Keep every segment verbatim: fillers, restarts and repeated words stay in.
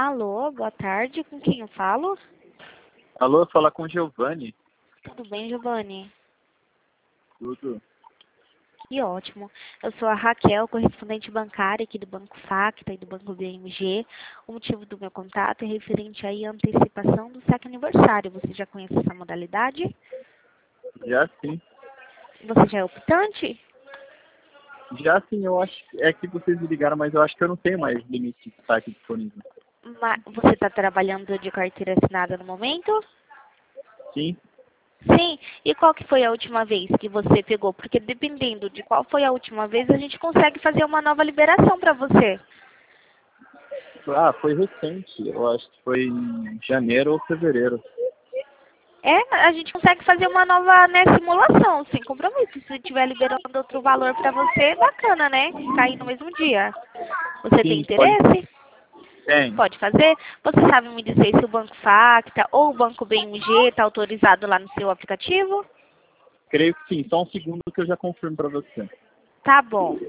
Alô, boa tarde. Com quem eu falo? Alô, fala com o Giovanni. Tudo bem, Giovanni? Tudo. Que ótimo. Eu sou a Raquel, correspondente bancária aqui do Banco Facta e do Banco B M G. O motivo do meu contato é referente aí à antecipação do saque aniversário. Você já conhece essa modalidade? Já sim. Você já é optante? Já sim, eu acho. É que vocês me ligaram, mas eu acho que eu não tenho mais limite de saque disponível. Ma- Você está trabalhando de carteira assinada no momento? Sim. Sim. E qual que foi a última vez que você pegou? Porque dependendo de qual foi a última vez, a gente consegue fazer uma nova liberação para você. Ah, foi recente. Eu acho que foi em janeiro ou fevereiro. É, a gente consegue fazer uma nova, né, simulação, sem compromisso. Se estiver liberando outro valor para você, é bacana, né? Cair no mesmo dia. Você tem Sim, pode. interesse? Tem. Pode fazer? Você sabe me dizer se o Banco Facta ou o Banco B M G está autorizado lá no seu aplicativo? Creio que sim. Só um segundo que eu já confirmo para você. Tá bom.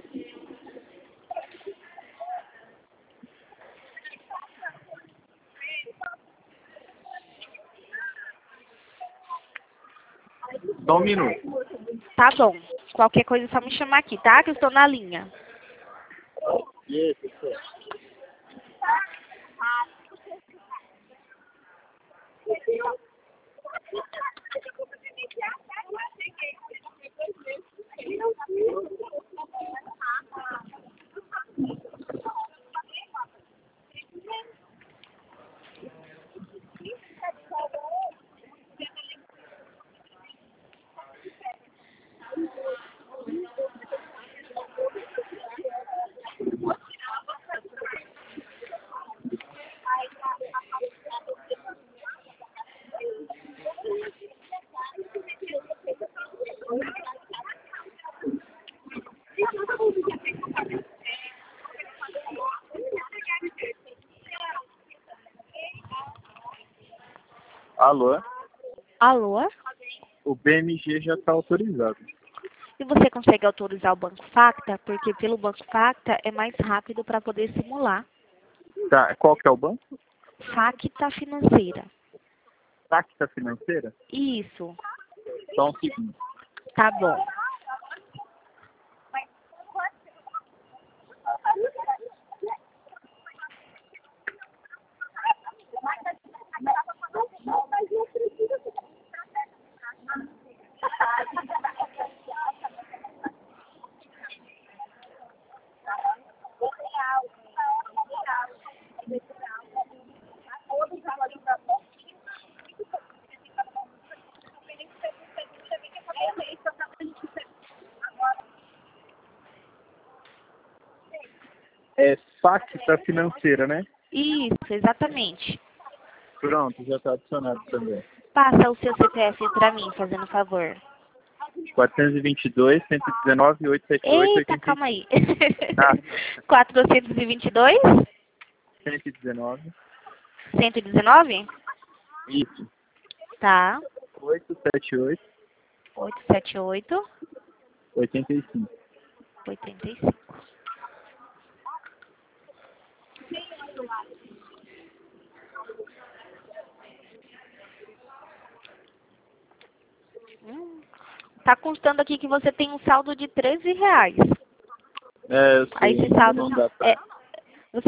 Só um minuto. Tá bom. Qualquer coisa é só me chamar aqui, tá? Que eu estou na linha. Yes, yes. Alô? Alô? O B M G já está autorizado. E você consegue autorizar o Banco Facta? Porque pelo Banco Facta é mais rápido para poder simular. Tá, qual que é o banco? Facta Financeira. Facta Financeira? Isso. Só um segundo. Tá bom. É Facta Financeira, né? Isso, exatamente. Pronto, já está adicionado também. Passa o seu C P F para mim, fazendo favor. quatrocentos e vinte e dois, cento e dezenove, oitocentos e setenta e oito, Eita, oitenta e cinco. calma aí. Ah, quatrocentos e vinte e dois? cento e dezenove. cento e dezenove? Isso. Tá. oitocentos e setenta e oito, oitocentos e setenta e oito, oitenta e cinco. oitenta e cinco. Hum, tá constando aqui que você tem um saldo de treze reais. É, eu Aí sei, esse saldo não dá pra... é,